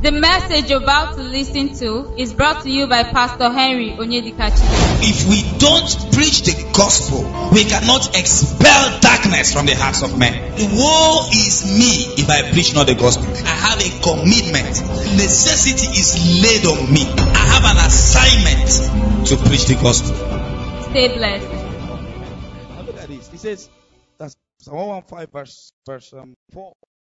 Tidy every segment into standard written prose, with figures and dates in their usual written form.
The message you're about to listen to is brought to you by Pastor Henry Onyedikachi. If we don't preach the gospel, we cannot expel darkness from the hearts of men. Woe is me if I preach not the gospel. I have a commitment. Necessity is laid on me. I have an assignment to preach the gospel. Stay blessed. Now look at this. He says, that's Psalm 115 verse 4.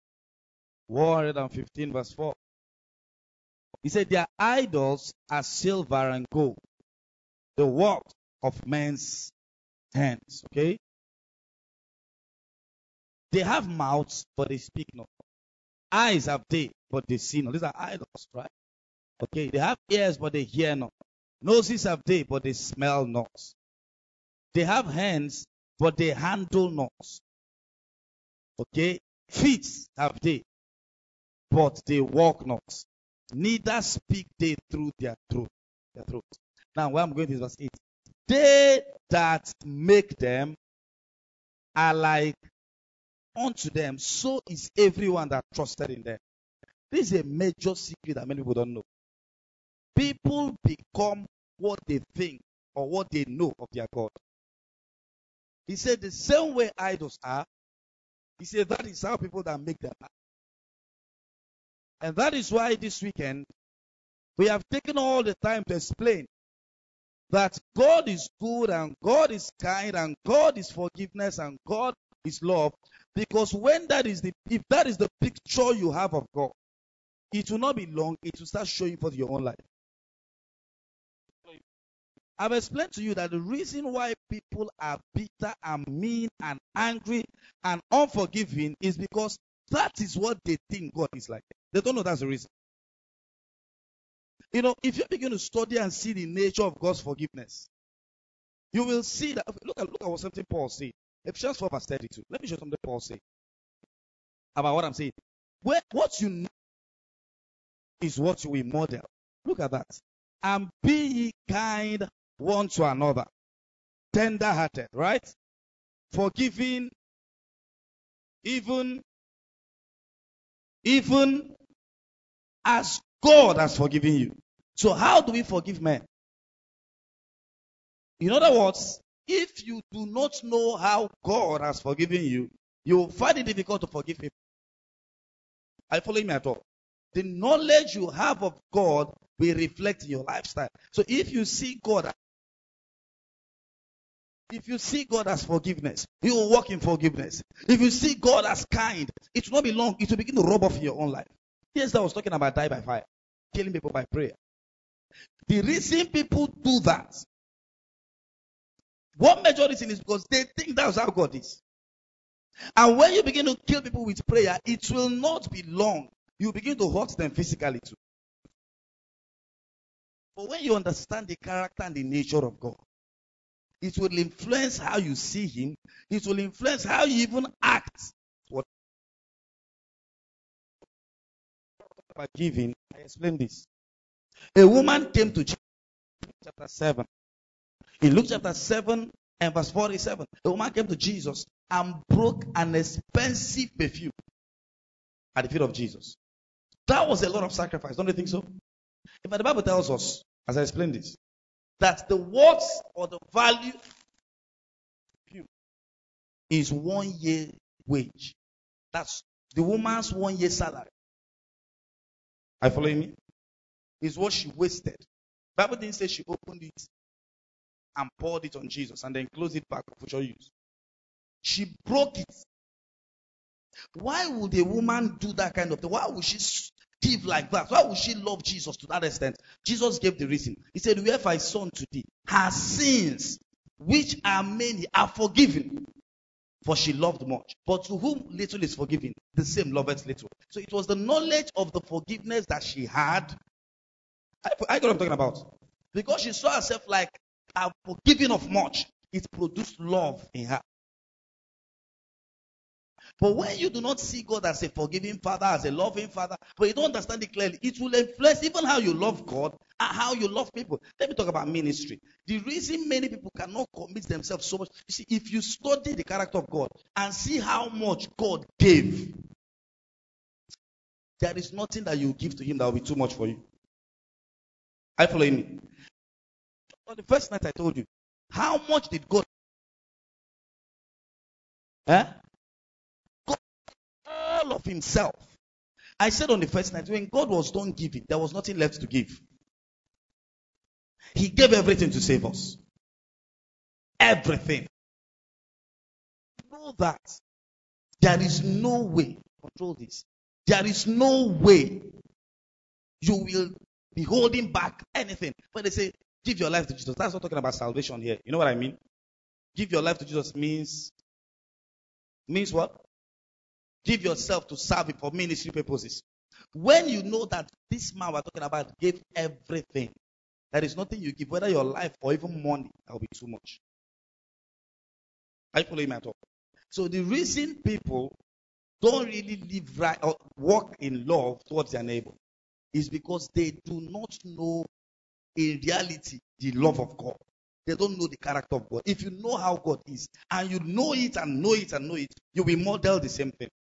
115 verse 4. He said, their idols are silver and gold, the work of men's hands. Okay? They have mouths, but they speak not. Eyes have they, but they see not. These are idols, right? Okay? They have ears, but they hear not. Noses have they, but they smell not. They have hands, but they handle not. Okay? Feet have they, but they walk not. Neither speak they through their throat. Now, where I'm going to is verse 8. They that make them are like unto them, so is everyone that trusted in them. This is a major secret that many people don't know. People become what they think or what they know of their God. He said the same way idols are, he said that is how people that make them are. And that is why this weekend, we have taken all the time to explain that God is good and God is kind and God is forgiveness and God is love. Because if that is the picture you have of God, it will not be long, it will start showing for your own life. I've explained to you that the reason why people are bitter and mean and angry and unforgiving is because that is what they think God is like. They don't know that's the reason. You know, if you begin to study and see the nature of God's forgiveness, you will see that. Look at what something Paul said. Ephesians 4 verse 32. Let me show you something Paul said about what I'm saying. What you know is what you will model. Look at that. And be ye kind one to another, tender-hearted, right? Forgiving, even as God has forgiven you. So how do we forgive men? In other words, if you do not know how God has forgiven you, you will find it difficult to forgive people. Are you following me at all? The knowledge you have of God will reflect in your lifestyle. So if you see God as forgiveness, you will walk in forgiveness. If you see God as kind, it will not be long. It will begin to rub off in your own life. Yes, I was talking about die by fire, killing people by prayer. The reason people do that, one major reason is because they think that's how God is. And when you begin to kill people with prayer, it will not be long. You begin to hurt them physically too. But when you understand the character and the nature of God, it will influence how you see Him. It will influence how you even act. What about giving? I explain this. A woman came to Jesus in chapter 7. In Luke chapter 7 and verse 47, a woman came to Jesus and broke an expensive perfume at the feet of Jesus. That was a lot of sacrifice, don't you think so? But the Bible tells us, as I explained this, that the worth or the value is 1 year wage. That's the woman's 1 year salary. Are you following me? Is what she wasted. The Bible didn't say she opened it and poured it on Jesus and then closed it back for future use. She broke it. Why would a woman do that kind of thing? Why would she give like that? Why would she love Jesus to that extent? Jesus gave the reason. He said, wherefore I saw unto thee, her sins, which are many, are forgiven. For she loved much. But to whom little is forgiven, the same loveth little. So it was the knowledge of the forgiveness that she had. I get what I'm talking about. Because she saw herself like a forgiving of much, it produced love in her. But when you do not see God as a forgiving Father, as a loving Father, but you don't understand it clearly, it will influence even how you love God and how you love people. Let me talk about ministry. The reason many people cannot commit themselves so much, you see, if you study the character of God and see how much God gave, there is nothing that you give to him that will be too much for you. Are you following me? On the first night I told you, how much did God? God all of himself. I said on the first night, when God was done giving, there was nothing left to give. He gave everything to save us. Everything. Know that there is no way, control this, there is no way you will be holding back anything. When they say, give your life to Jesus, that's not talking about salvation here. You know what I mean? Give your life to Jesus means what? Give yourself to serve him for ministry purposes. When you know that this man we're talking about gave everything, there is nothing you give, whether your life or even money, that will be too much. Are you following me at all? So the reason people don't really live right or walk in love towards their neighbor is because they do not know in reality the love of God. They don't know the character of God. If you know how God is, and you know it and know it and know it, you will model the same thing.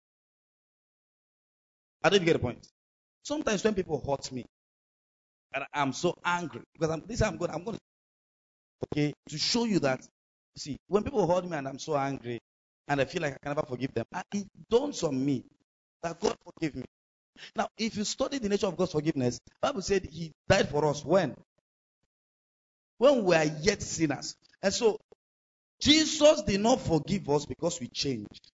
I don't get the point. Sometimes when people hurt me, and I'm so angry, because I'm going to, okay, to show you that, see, when people hurt me and I'm so angry, and I feel like I can never forgive them, and it dawns on me that God forgive me. Now, if you study the nature of God's forgiveness, the Bible said he died for us when? When we are yet sinners. And so, Jesus did not forgive us because we changed.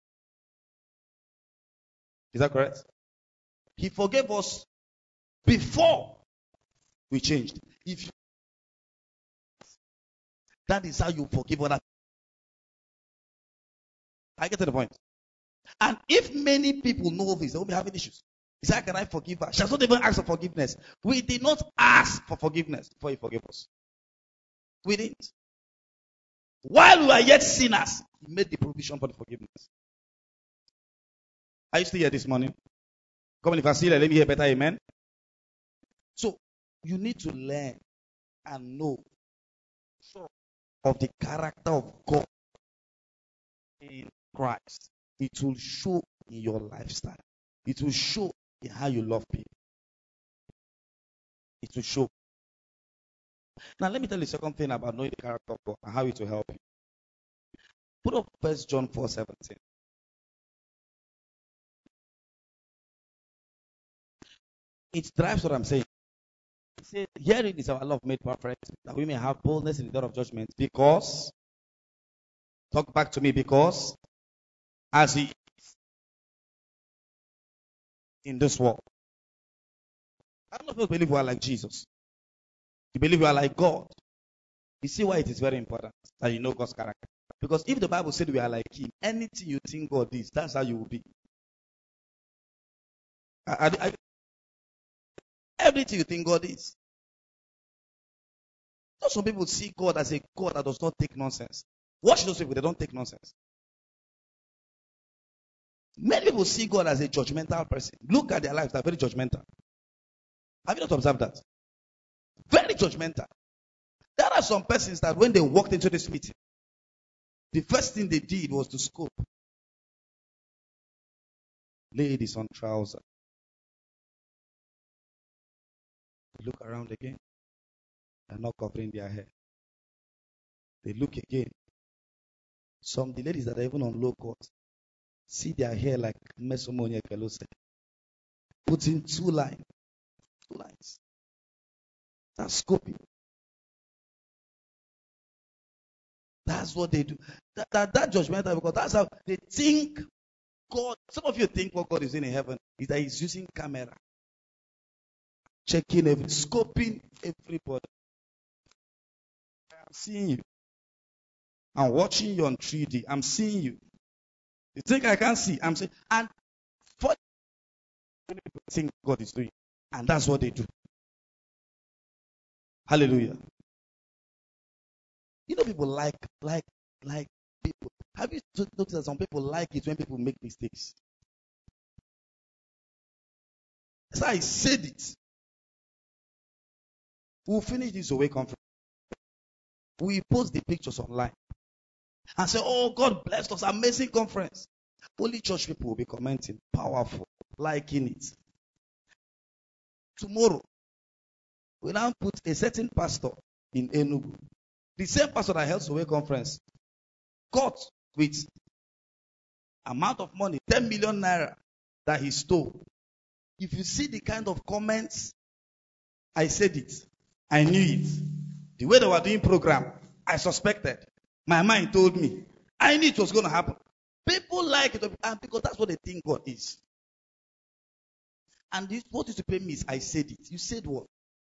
Is that correct? He forgave us before we changed. If you, that is how you forgive others. I get to the point. And if many people know this, they won't be having issues. He said, how can I forgive her? She has not even asked for forgiveness. We did not ask for forgiveness before he forgave us. We didn't. While we are yet sinners, he made the provision for the forgiveness. Are you still here this morning? Come on, if I see that, let me hear better, amen. So, you need to learn and know of the character of God in Christ. It will show in your lifestyle. It will show in how you love people. It will show. Now, let me tell you the second thing about knowing the character of God and how it will help you. Put up 1 John 4:17. It drives what I'm saying. It says, herein is our love made perfect, that we may have boldness in the day of judgment. Because, talk back to me, because as he is in this world. I don't know if you believe we are like Jesus. You believe you are like God. You see why it is very important that you know God's character. Because if the Bible said we are like him, anything you think God is, that's how you will be. Everything you think God is. Some people see God as a God that does not take nonsense. Watch those people, they don't take nonsense. Many people see God as a judgmental person. Look at their lives, they're very judgmental. Have you not observed that? Very judgmental. There are some persons that when they walked into this meeting, the first thing they did was to scope. Ladies on trousers. They look around again. They're not covering their hair. They look again. Some the ladies that are even on low cut see their hair like Mesomonia Kello said. Put in 2 lines. 2 lines. That's scoping. That's what they do. That judgmental, because that's how they think God. Some of you think what God is doing in heaven is that he's using camera. Checking scoping everybody. I'm seeing you. I'm watching you on 3D. I'm seeing you. You think I can't see? I'm saying, and for people think God is doing, and that's what they do. Hallelujah. You know, people like people. Have you noticed that some people like it when people make mistakes? So I said it. We'll finish this away conference. We post the pictures online and say, oh, God blessed us, amazing conference. Only church people will be commenting, powerful, liking it. Tomorrow, we now put a certain pastor in Enugu. The same pastor that held Sowe conference, caught with amount of money, 10 million naira, that he stole. If you see the kind of comments, I said it. I knew it. The way they were doing program, I suspected. My mind told me. I knew it was going to happen. People like it because that's what they think God is. And what is to pay me is I said it. You said what?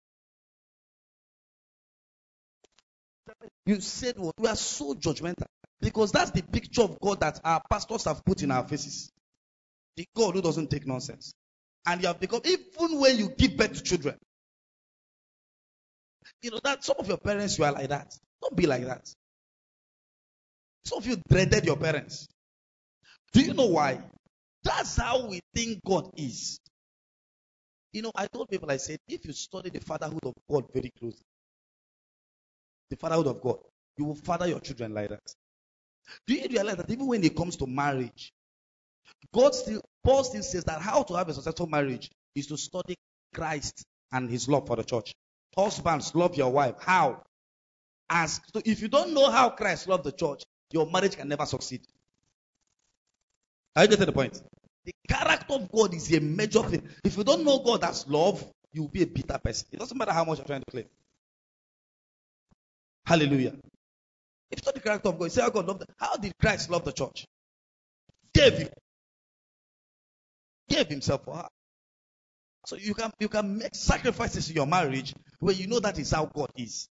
You said what? We are so judgmental. Because that's the picture of God that our pastors have put in our faces. The God who doesn't take nonsense. And you have become, even when you give birth to children, you know that some of your parents, you are like that. Don't be like that. Some of you dreaded your parents. Do you know why? That's how we think God is. You know, I told people, I said, if you study the fatherhood of God very closely, the fatherhood of God, you will father your children like that. Do you realize that even when it comes to marriage, Paul still says that how to have a successful marriage is to study Christ and his love for the church. Husbands, love your wife. How? So if you don't know how Christ loved the church, your marriage can never succeed. Are you getting the point? The character of God is a major thing. If you don't know God as love, you will be a bitter person. It doesn't matter how much you're trying to claim. Hallelujah. If you know the character of God, you say how God loved. How did Christ love the church? Gave himself for her. So you can make sacrifices in your marriage where you know that is how God is.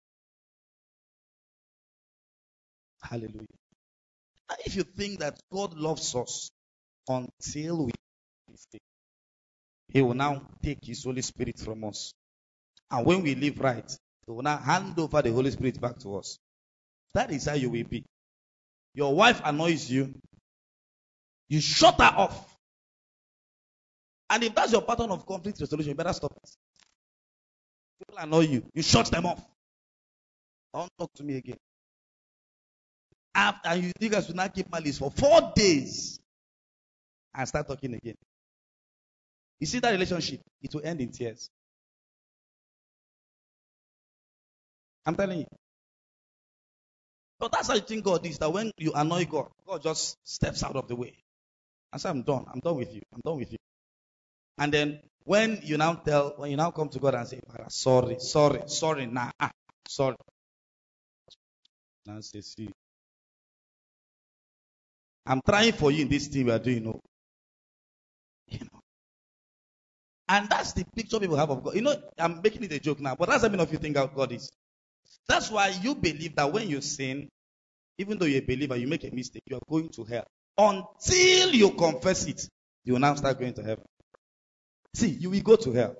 Hallelujah. Now, if you think that God loves us until we mistake, He will now take His Holy Spirit from us. And when we live right, He will now hand over the Holy Spirit back to us. That is how you will be. Your wife annoys you. You shut her off. And if that's your pattern of conflict resolution, you better stop it. People annoy you. You shut them off. Don't talk to me again. And you guys will not keep malice for 4 days and start talking again. You see that relationship, it will end in tears. I'm telling you. But that's how you think God is, that when you annoy God, God just steps out of the way. And say, I'm done with you. I'm done with you. And then when you now come to God and say, sorry, sorry. Now say, see, I'm trying for you in this thing we are doing. You know. And that's the picture people have of God. You know, I'm making it a joke now, but that's how many of you think how God is. That's why you believe that when you sin, even though you're a believer, you make a mistake, you are going to hell. Until you confess it, you will now start going to heaven. See, you will go to hell.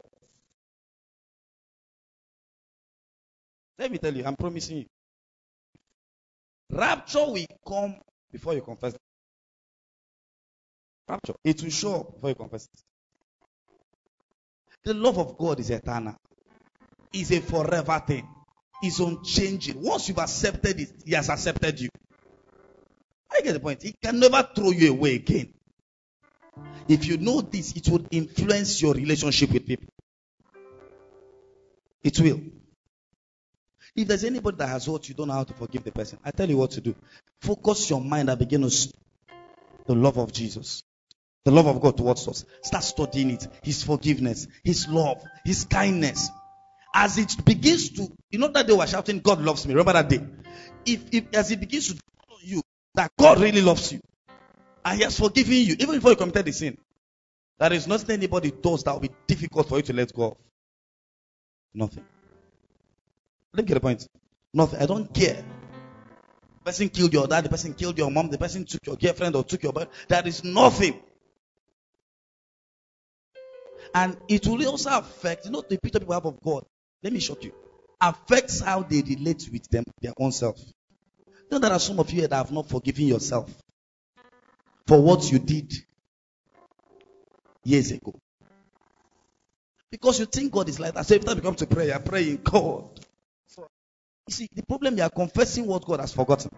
Let me tell you, I'm promising you. Rapture will come before you confess it. Rapture, it will show up before you confess it. The love of God is eternal. It's a forever thing. It's unchanging. Once you've accepted it, He has accepted you. I get the point. He can never throw you away again. If you know this, it will influence your relationship with people. It will. If there's anybody that has hurt you, don't know how to forgive the person, I tell you what to do. Focus your mind and begin to the love of Jesus. The love of God towards us. Start studying it. His forgiveness, His love, His kindness. As it begins to, that day we were shouting, God loves me. Remember that day? If as it begins to follow you, that God really loves you, and He has forgiven you, even before you committed the sin, there is nothing anybody does that will be difficult for you to let go of. Nothing. Let me get the point. Nothing. I don't care. The person killed your dad, the person killed your mom, the person took your girlfriend or took your boy. There is nothing. And it will also affect, the picture people have of God. Let me shock you. Affects how they relate with them, their own self. There are some of you that have not forgiven yourself for what you did years ago. Because you think God is like that. So every time you come to prayer, you're praying, God. You see, the problem, you are confessing what God has forgotten.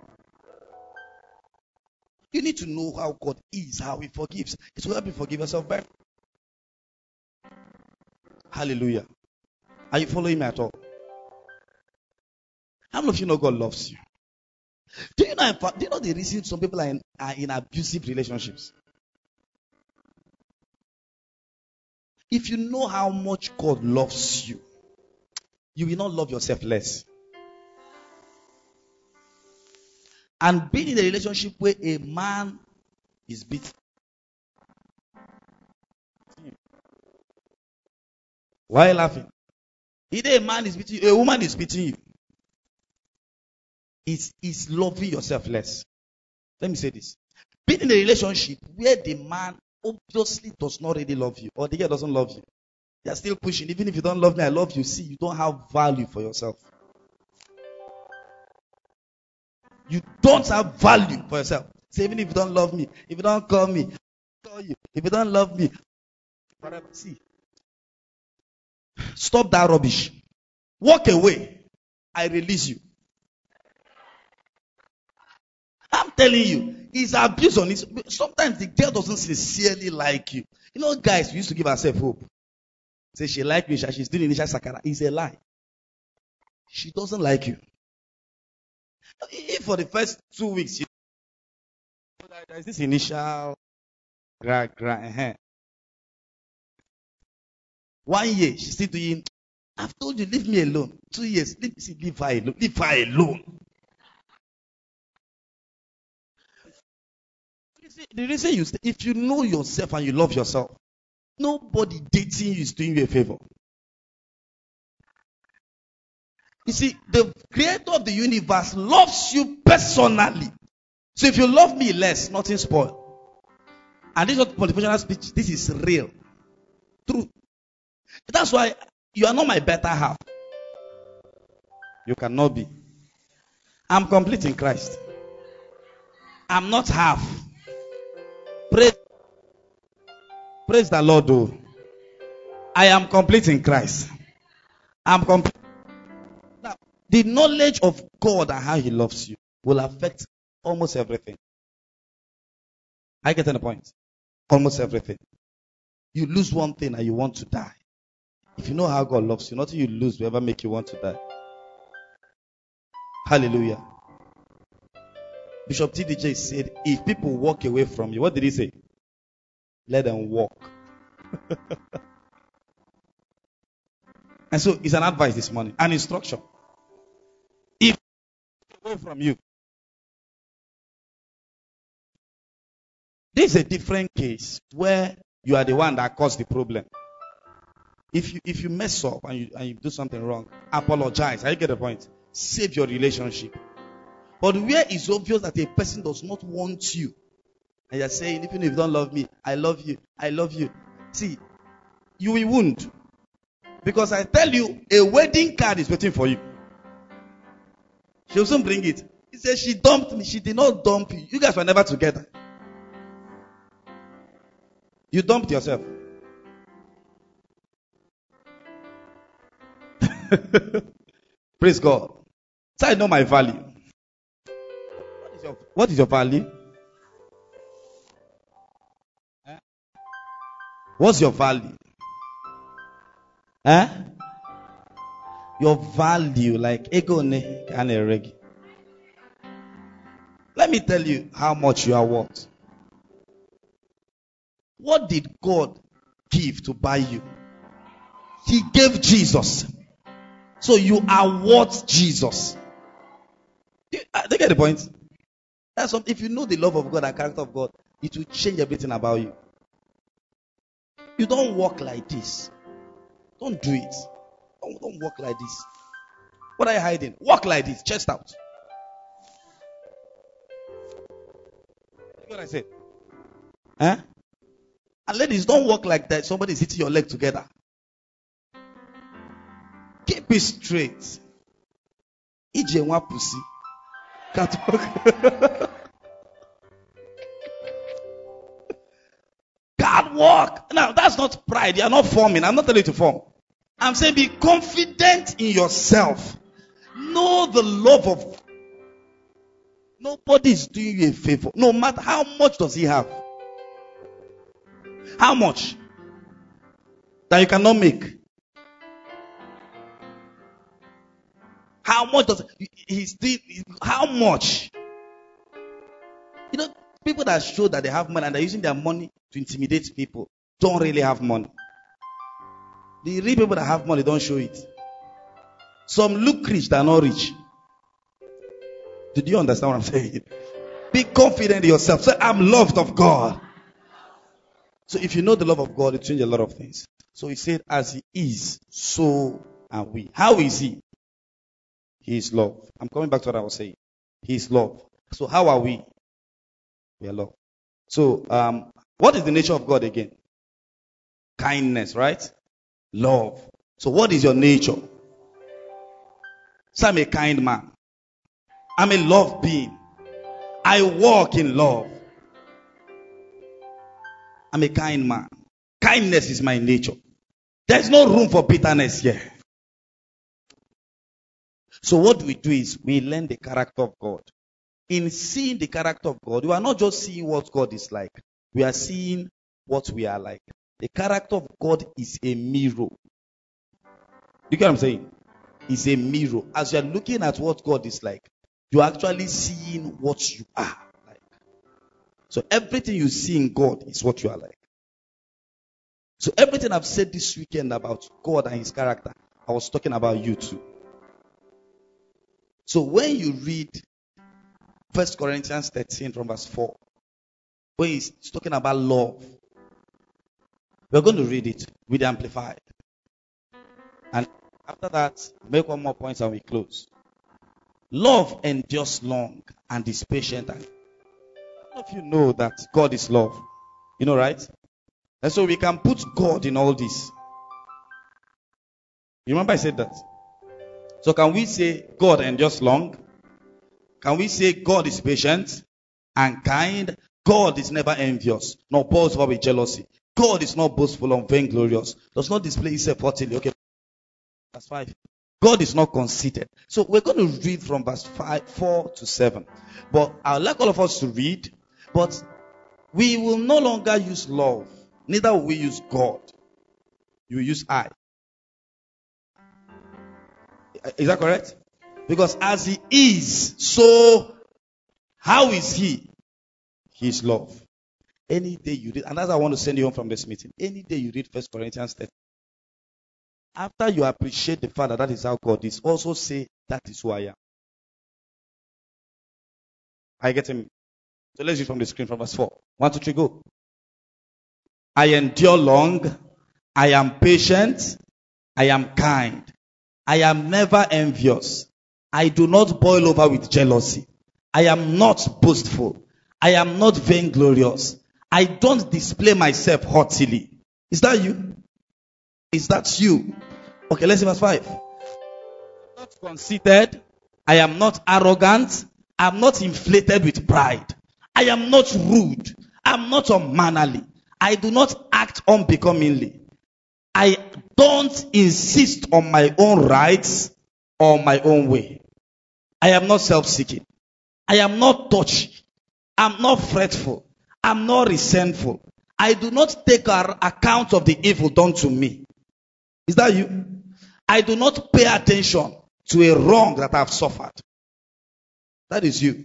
You need to know how God is, how He forgives. It will help you forgive yourself better. Hallelujah. Are you following me at all? How many of you know God loves you? Do you know the reason some people are in abusive relationships? If you know how much God loves you, you will not love yourself less. And being in a relationship where a man is beaten. Why are you laughing? Either a man is beating you, a woman is beating you. It's loving yourself less. Let me say this. Being in a relationship where the man obviously does not really love you, or the girl doesn't love you, they are still pushing. Even if you don't love me, I love you. See, you don't have value for yourself. You don't have value for yourself. Say, even if you don't love me, if you don't call me, call you. If you don't love me, whatever. See, stop that rubbish. Walk away. I release you. I'm telling you, it's abuse on it. Sometimes the girl doesn't sincerely like you. You know, guys, we used to give ourselves hope. Say she like me, she's doing initial sakara. It's a lie. She doesn't like you. If for the first 2 weeks, there's this initial 1 year, she's still doing. I've told you, leave me alone. 2 years, leave her alone. Leave her alone. The reason if you know yourself and you love yourself, nobody dating you is doing you a favor. You see, the creator of the universe loves you personally. So if you love me less, nothing spoiled. And this is not motivational speech. This is real. True. That's why you are not my better half. You cannot be. I'm complete in Christ. I'm not half. Praise the Lord. Oh. I am complete in Christ. I'm complete. Now, the knowledge of God and how He loves you will affect almost everything. I get to the point. Almost everything. You lose one thing and you want to die. If you know how God loves you, nothing you lose will ever make you want to die. Hallelujah. Bishop TDJ said, if people walk away from you, what did he say? Let them walk. And so it's an advice this morning, an instruction. If people away from you, this is a different case where you are the one that caused the problem. If you mess up and you do something wrong, apologize. I get the point. Save your relationship. But where it's obvious that a person does not want you, and you're saying, even if you don't love me, I love you, I love you. See, you will wound. Because I tell you, a wedding card is waiting for you. She'll soon bring it. He says, she dumped me. She did not dump you. You guys were never together. You dumped yourself. Praise God. So I know my value. What is your value? What's your value? Your value, like ego ne kaneregi. Let me tell you how much you are worth. What did God give to buy you? He gave Jesus. So you are worth Jesus. They get the point? That's what, if you know the love of God and character of God, it will change everything about you. You don't walk like this. Don't do it. Don't walk like this. What are you hiding? Walk like this, chest out. That's what I said. And ladies, don't walk like that. Somebody's hitting your leg together. Keep it straight. Ijewa pussy. God walk. Now, that's not pride. You are not forming. I'm not telling you to form. I'm saying be confident in yourself. Know the love of God. Nobody is doing you a favor. No matter how much does he have. How much? That you cannot make. How much does he's doing? How much? You know, people that show that they have money and they're using their money to intimidate people don't really have money. The real people that have money don't show it. Some look rich, they're not rich. Did you understand what I'm saying? Be confident in yourself. Say, I'm loved of God. So if you know the love of God, it changes a lot of things. So he said, as he is, so are we. How is he? He is love. I'm coming back to what I was saying. He is love. So how are we? We are love. So what is the nature of God again? Kindness, right? Love. So what is your nature? So I'm a kind man. I'm a love being. I walk in love. I'm a kind man. Kindness is my nature. There's no room for bitterness here. So what we do is we learn the character of God. In seeing the character of God, we are not just seeing what God is like. We are seeing what we are like. The character of God is a mirror. You get what I'm saying? It's a mirror. As you are looking at what God is like, you are actually seeing what you are like. So everything you see in God is what you are like. So everything I've said this weekend about God and his character, I was talking about you too. So when you read 1 Corinthians 13 from verse 4, when he's talking about love, we're going to read it with the Amplified. And after that, make one more point and we close. Love endures long and is patient. And all of you know that God is love. You know, right? And so we can put God in all this. You remember I said that? So can we say God endures long? Can we say God is patient and kind? God is never envious, nor boastful with jealousy. God is not boastful or vainglorious. Does not display himself haughtily. Okay, verse 5. God is not conceited. So we're going to read from verse 4 to 7. But I'd like all of us to read. But we will no longer use love. Neither will we use God. You will use I. Is that correct? Because as he is, so how is he? He is love. Any day you read, and that's why I want to send you home from this meeting. Any day you read 1 Corinthians 13, after you appreciate the fact that is how God is, also say, that is who I am. I get him. So let's read from the screen from verse 4. 1, 2, 3, go. I endure long. I am patient. I am kind. I am never envious. I do not boil over with jealousy. I am not boastful. I am not vainglorious. I don't display myself haughtily. Is that you? Is that you? Okay, let's see verse 5. I am not conceited. I am not arrogant. I am not inflated with pride. I am not rude. I am not unmannerly. I do not act unbecomingly. I don't insist on my own rights or my own way. I am not self-seeking. I am not touchy. I'm not fretful. I'm not resentful. I do not take account of the evil done to me. Is that you? I do not pay attention to a wrong that I've suffered. That is you.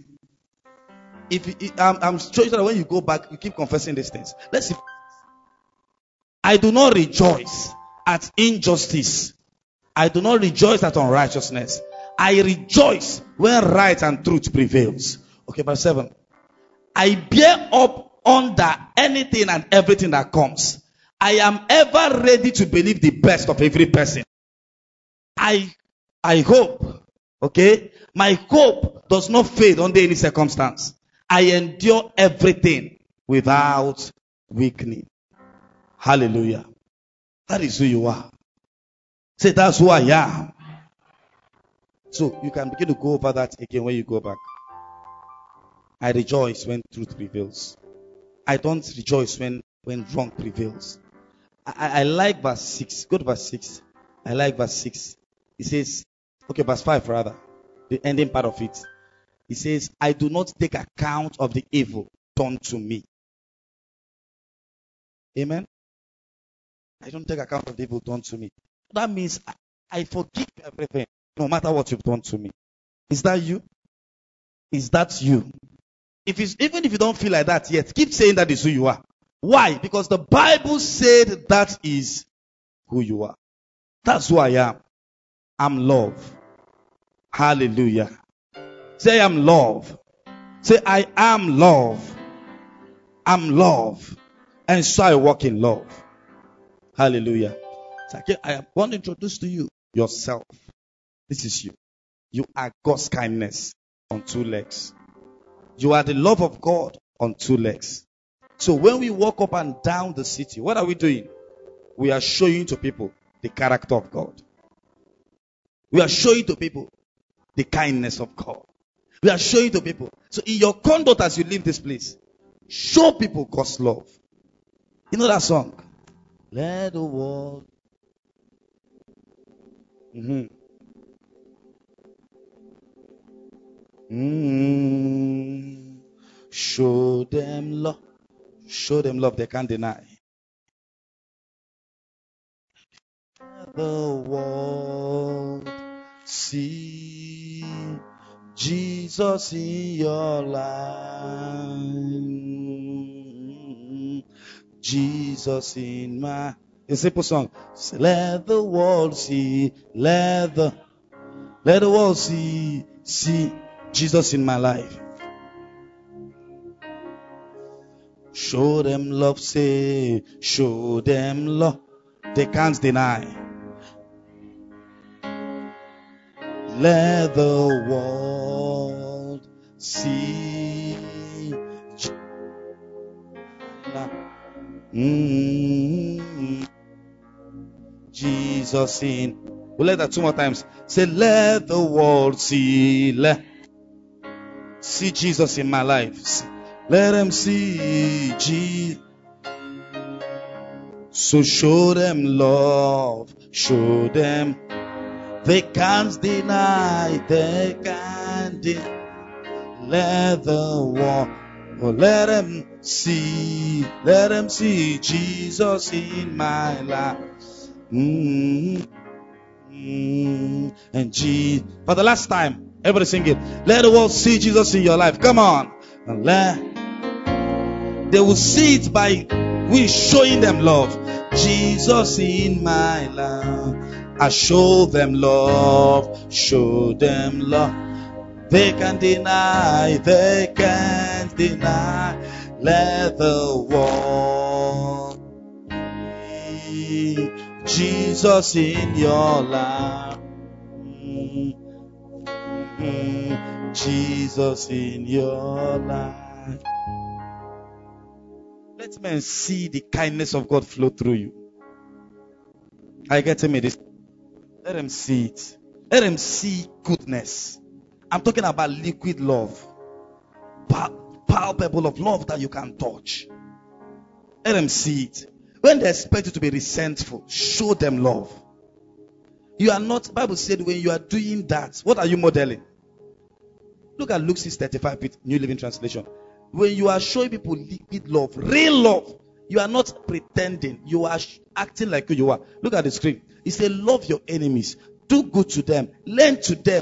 I'm sure that when you go back, you keep confessing these things. Let's see. I do not rejoice at injustice. I do not rejoice at unrighteousness. I rejoice when right and truth prevails. Okay, verse 7. I bear up under anything and everything that comes. I am ever ready to believe the best of every person. I hope, okay? My hope does not fade under any circumstance. I endure everything without weakening. Hallelujah. That is who you are. Say, that's who I am. So you can begin to go over that again when you go back. I rejoice when truth prevails. I don't rejoice when wrong prevails. I like verse 6. Go to verse 6. I like verse 6. It says, okay, verse 5 rather. The ending part of it. It says, I do not take account of the evil done to me. Amen? I don't take account of the evil done to me. That means I forgive everything. No matter what you've done to me. Is that you? Is that you? Even if you don't feel like that yet, keep saying that is who you are. Why? Because the Bible said that is who you are. That's who I am. I'm love. Hallelujah. Say I'm love. Say I am love. I'm love. And so I walk in love. Hallelujah. So I want to introduce to you yourself. This is you. You are God's kindness on two legs. You are the love of God on two legs. So when we walk up and down the city, what are we doing? We are showing to people the character of God. We are showing to people the kindness of God. We are showing to people. So in your conduct as you leave this place, show people God's love. You know that song? Let the world. Show them love. Show them love they can't deny. The world see Jesus in your life. Jesus in my. A simple song. Let the world see. Let the world see Jesus in my life. Show them love, say, show them love. They can't deny. Let the world see. Jesus in. We'll let that two more times. Say, let the world see. See Jesus in my life. Let them see Jesus. So show them love. Show them. They can't deny. They can't deny. Let the world. Oh, let them see. Let them see Jesus in my life. And for the last time, everybody sing it. Let the world see Jesus in your life. Come on. And they will see it by we showing them love. Jesus in my life. I show them love. Show them love. They can't deny. They can't deny. Let the world see Jesus in your life. Jesus in your life. Let men see the kindness of God flow through you. Are you getting me? This? Let them see it. Let them see goodness. I'm talking about liquid love. Palpable of love that you can touch. Let them see it. When they expect you to be resentful, show them love. You are not, the Bible said when you are doing that, what are you modeling? Look at Luke 6:35, New Living Translation. When you are showing people liquid love, real love, you are not pretending. You are acting like who you are. Look at the screen. It says, love your enemies. Do good to them. Lend to them.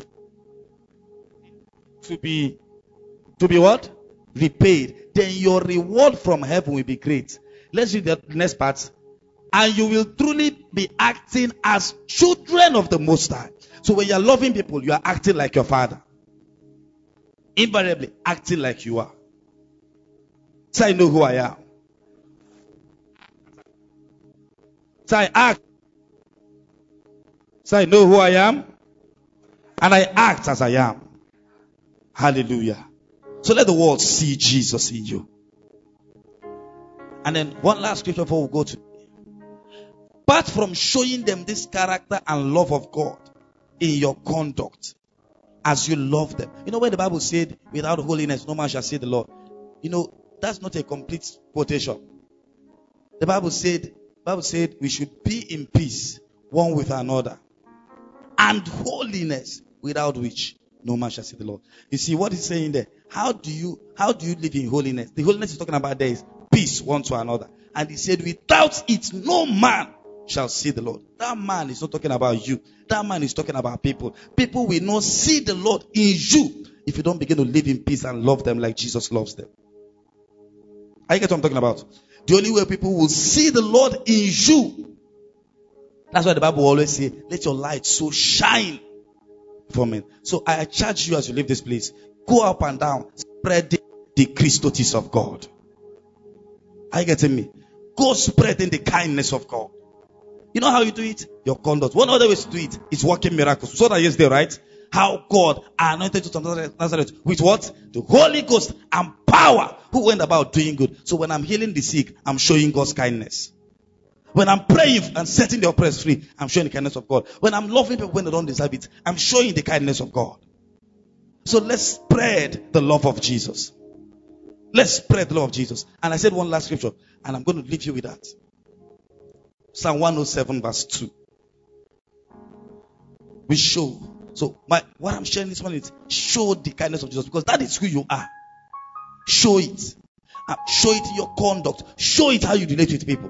To be what? Repaid. Then your reward from heaven will be great. Let's read the next part. And you will truly be acting as children of the Most High. So when you are loving people, you are acting like your father. Invariably acting like you are. So I know who I am. So I act. So I know who I am. And I act as I am. Hallelujah. So let the world see Jesus in you. And then one last scripture before we go to. Apart from showing them this character and love of God in your conduct, as you love them. You know when the Bible said, without holiness, no man shall see the Lord. You know, that's not a complete quotation. The Bible said we should be in peace one with another. And holiness, without which no man shall see the Lord. You see what he's saying there? How do you live in holiness? The holiness he's talking about there is peace one to another. And he said, without it, no man shall see the Lord. That man is not talking about you. That man is talking about people. People will not see the Lord in you if you don't begin to live in peace and love them like Jesus loves them. I get what I'm talking about. The only way people will see the Lord in you. That's why the Bible always says, let your light so shine for men. So I charge you as you leave this place, go up and down, spread the Christotis of God. Are you getting me? Go spreading the kindness of God. You know how you do it? Your conduct. One other way to do it is working miracles. So that yesterday, right? How God anointed you to Nazareth with what? The Holy Ghost and power, who went about doing good. So when I'm healing the sick, I'm showing God's kindness. When I'm praying and setting the oppressed free, I'm showing the kindness of God. When I'm loving people when they don't deserve it, I'm showing the kindness of God. So let's spread the love of Jesus. Let's spread the love of Jesus. And I said one last scripture, and I'm going to leave you with that. Psalm 107 verse 2. We show. So what I'm sharing this morning is show the kindness of Jesus, because that is who you are. Show it. Show it in your conduct. Show it how you relate with people.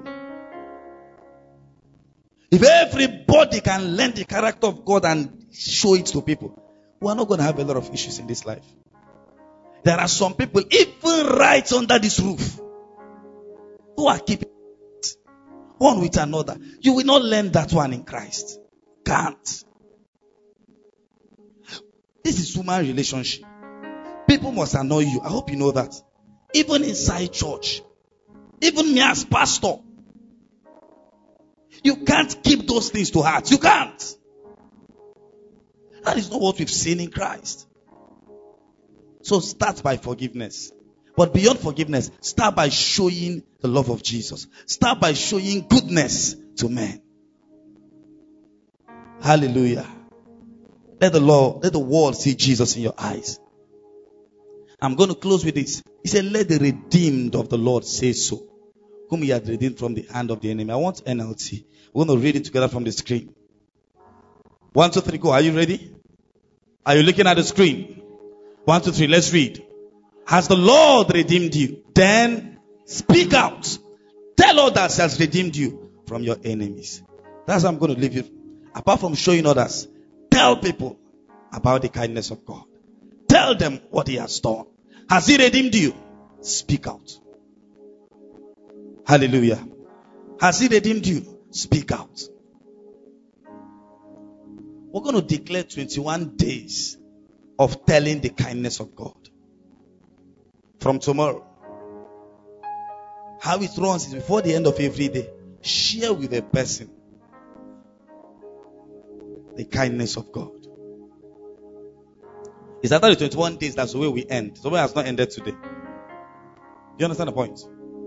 If everybody can learn the character of God and show it to people, we are not going to have a lot of issues in this life. There are some people, even right under this roof, who are keeping it one with another. You will not learn that one in Christ. Can't. This is human relationship. People must annoy you. I hope you know that. Even inside church. Even me as pastor. You can't keep those things to heart. You can't. That is not what we've seen in Christ. So start by forgiveness. But beyond forgiveness, start by showing the love of Jesus. Start by showing goodness to men. Hallelujah. Let the world see Jesus in your eyes. I'm going to close with this. He said, let the redeemed of the Lord say so, whom he had redeemed from the hand of the enemy. I want NLT. We're going to read it together from the screen. 1, 2, 3, go. Are you ready? Are you looking at the screen? 1, 2, 3, let's read. Has the Lord redeemed you? Then speak out. Tell others he has redeemed you from your enemies. That's how I'm going to leave you. Apart from showing others, tell people about the kindness of God. Tell them what he has done. Has he redeemed you? Speak out. Hallelujah. Has he redeemed you? Speak out. We're going to declare 21 days of telling the kindness of God. From tomorrow. How it runs is before the end of every day. Share with a person the kindness of God. It's after the 21 days, that's the way we end. The way has not ended today. You understand the point?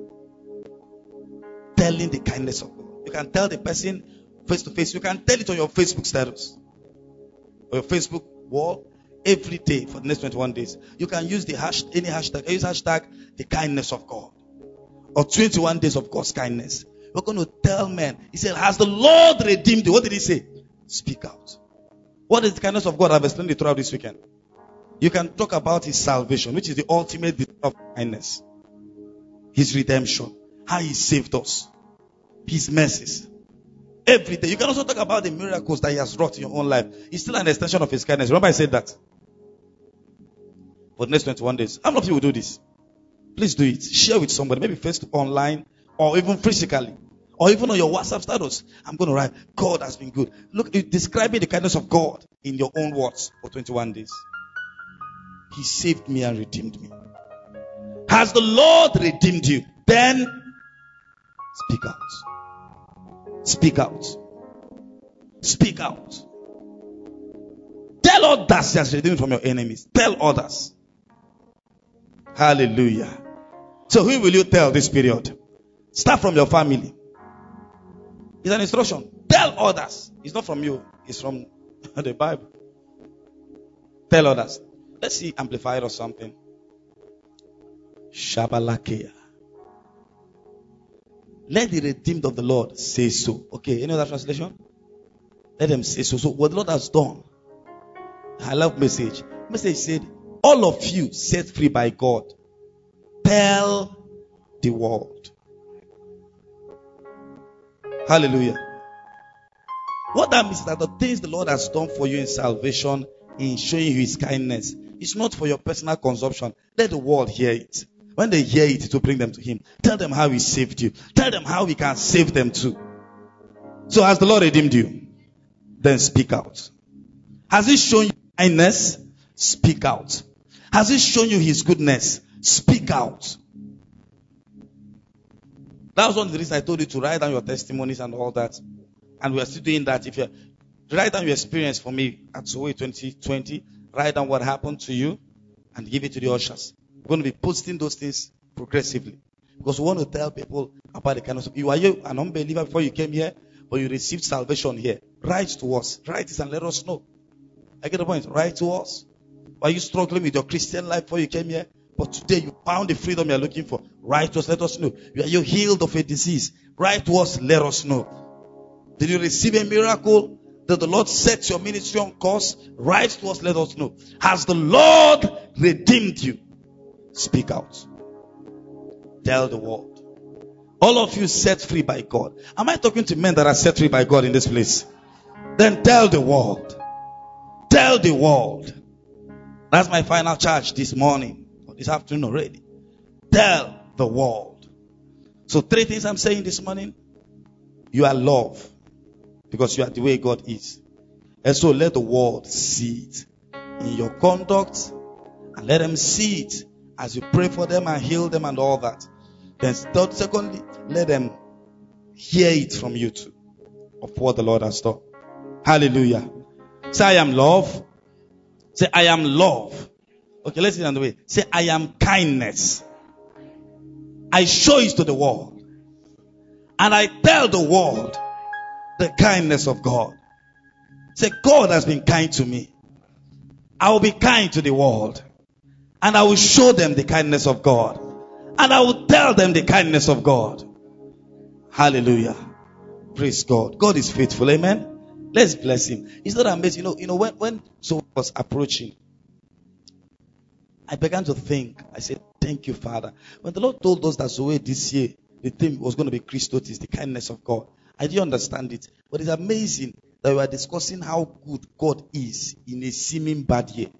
Telling the kindness of God. You can tell the person face to face. You can tell it on your Facebook status. Or your Facebook wall. Every day for the next 21 days. You can use any hashtag. I use hashtag the kindness of God. Or 21 days of God's kindness. We're going to tell men. He said, has the Lord redeemed you? What did he say? Speak out. What is the kindness of God? I've explained it throughout this weekend. You can talk about his salvation, which is the ultimate of kindness. His redemption. How he saved us. His mercies. Every day. You can also talk about the miracles that he has wrought in your own life. It's still an extension of his kindness. Remember I said that. For the next 21 days. How many of you will do this? Please do it. Share with somebody. Maybe first online or even physically. Or even on your WhatsApp status. I'm going to write, God has been good. Look, describing the kindness of God in your own words for 21 days. He saved me and redeemed me. Has the Lord redeemed you? Then speak out. Speak out. Speak out. Tell others he has redeemed from your enemies. Tell others. Hallelujah. So who will you tell this period? Start from your family. It's an instruction. Tell others. It's not from you. It's from the Bible. Tell others. Let's see amplified or something. Shabalakia. Let the redeemed of the Lord say so. Okay, any other translation? Let them say so. So what the Lord has done. I love message. Message said, all of you set free by God. Tell the world. Hallelujah. What that means is that the things the Lord has done for you in salvation, in showing you His kindness, it's not for your personal consumption. Let the world hear it. When they hear it, it will bring them to Him. Tell them how He saved you. Tell them how He can save them too. So has the Lord redeemed you? Then speak out. Has He shown you kindness? Speak out. Has He shown you His goodness? Speak out. That was one of the reasons I told you to write down your testimonies and all that. And we are still doing that. If you write down your experience for me at Sowe 2020, write down what happened to you and give it to the ushers. We're going to be posting those things progressively. Because we want to tell people about the kind of stuff. Are you an unbeliever before you came here? But you received salvation here. Write to us. Write it and let us know. I get the point. Write to us. Are you struggling with your Christian life before you came here? But today you found the freedom you're looking for. Write to us. Let us know. Are you healed of a disease? Write to us. Let us know. Did you receive a miracle? Did the Lord set your ministry on course? Write to us. Let us know. Has the Lord redeemed you? Speak out. Tell the world. All of you set free by God. Am I talking to men that are set free by God in this place? Then tell the world. Tell the world. That's my final charge this morning. Or this afternoon already. Tell the world. So 3 things I'm saying this morning. You are loved. Because you are the way God is. And so let the world see it in your conduct. And let them see it as you pray for them and heal them and all that. Then secondly, let them hear it from you too. Of what the Lord has done. Hallelujah. Say, I am love. Say, I am love. Okay, let's see it on the way. Say, I am kindness. I show it to the world. And I tell the world the kindness of God. Say, God has been kind to me. I will be kind to the world. And I will show them the kindness of God. And I will tell them the kindness of God. Hallelujah. Praise God. God is faithful. Amen. Let's bless Him. It's not amazing. You know, when someone was approaching, I began to think. I said, thank you, Father. When the Lord told us that Zoe this year, the theme was going to be Christos, the kindness of God. I didn't understand it. But it's amazing that we are discussing how good God is in a seeming bad year.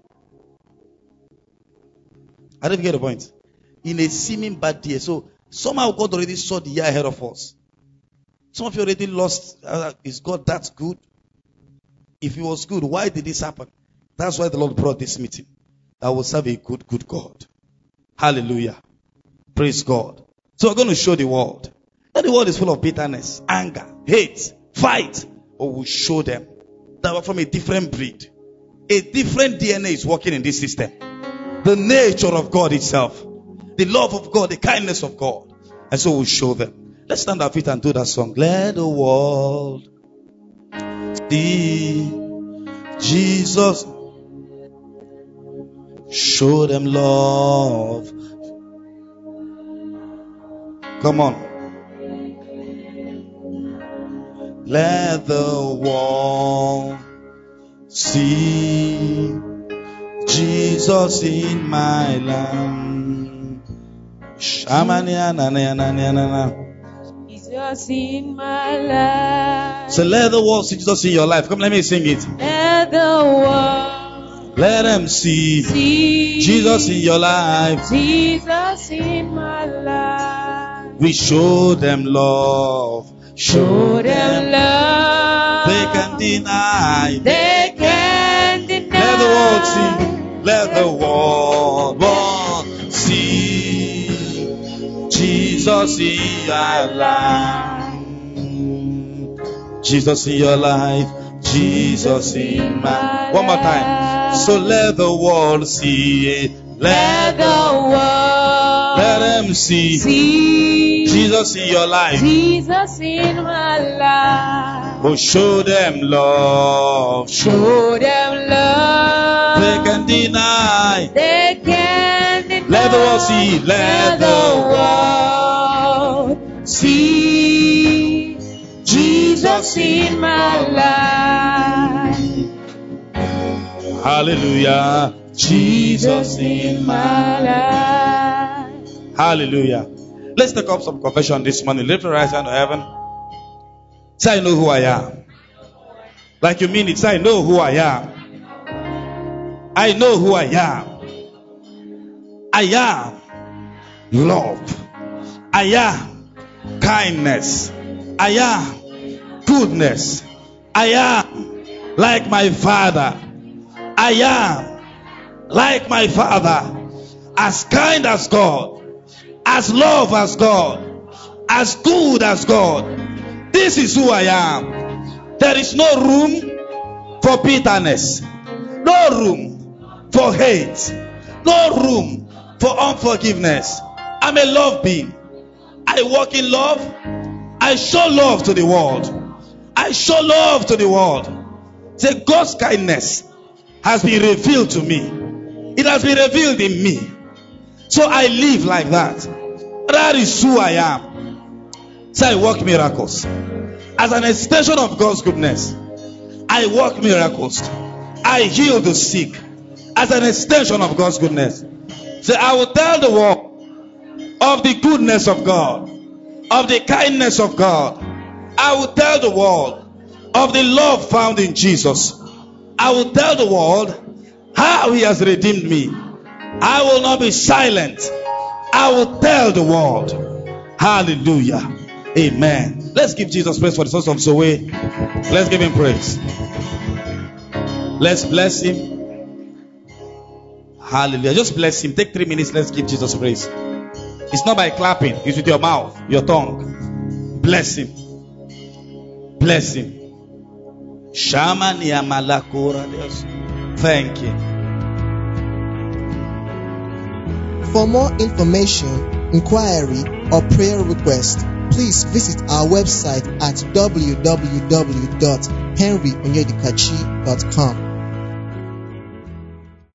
I don't get the point. In a seeming bad year. So somehow God already saw the year ahead of us. Some of you already lost. Is God that good? If He was good, why did this happen? That's why the Lord brought this meeting. I will serve a good, good God. Hallelujah. Praise God. So we're going to show the world that the world is full of bitterness, anger, hate, fight. Or we'll show them that we're from a different breed. A different DNA is working in this system. The nature of God itself. The love of God, the kindness of God. And so we'll show them. Let's stand our feet and do that song. Let the world see Jesus. Show them love. Come on. Let the world see Jesus in my land. Jesus in my life. So let the world see Jesus in your life. Come, let me sing it. Let the world let them see Jesus in your life. Jesus in my life. We show them love. Show them love. They can deny. They can deny. Let the world see. Let the world see Jesus in your life. Jesus in your life. Jesus in my. One more time. So let the world see. Let the world let them see Jesus in your life. Jesus in my life. Oh, show them love. Show them love. They can deny. They can deny. Let the world see. Let the world see Jesus in my life. Hallelujah. Jesus in my life. Hallelujah. Let's take up some confession this morning. Lift your right hand to heaven. Say, I know who I am. Like you mean it. Say, I know who I am. I know who I am. I am love. I am kindness. I am goodness. I am like my Father. I am like my Father. As kind as God. As love as God. As good as God. This is who I am. There is no room for bitterness. No room for hate. No room for unforgiveness. I'm a love being. I walk in love. I show love to the world. I show love to the world. Say, God's kindness has been revealed to me. It has been revealed in me. So I live like that. That is who I am. So I work miracles. As an extension of God's goodness, I work miracles. I heal the sick. As an extension of God's goodness. So I will tell the world of the goodness of God, of the kindness of God. I will tell the world of the love found in Jesus. I will tell the world how He has redeemed me. I will not be silent. I will tell the world. Hallelujah. Amen. Let's give Jesus praise for the source of Zoe. Let's give Him praise. Let's bless Him. Hallelujah. Just bless Him. Take 3 minutes. Let's give Jesus praise. It's not by clapping. It's with your mouth, your tongue. Bless Him. Bless Him. Thank you. For more information, inquiry, or prayer request, please visit our website at www.henryonyedikachi.com.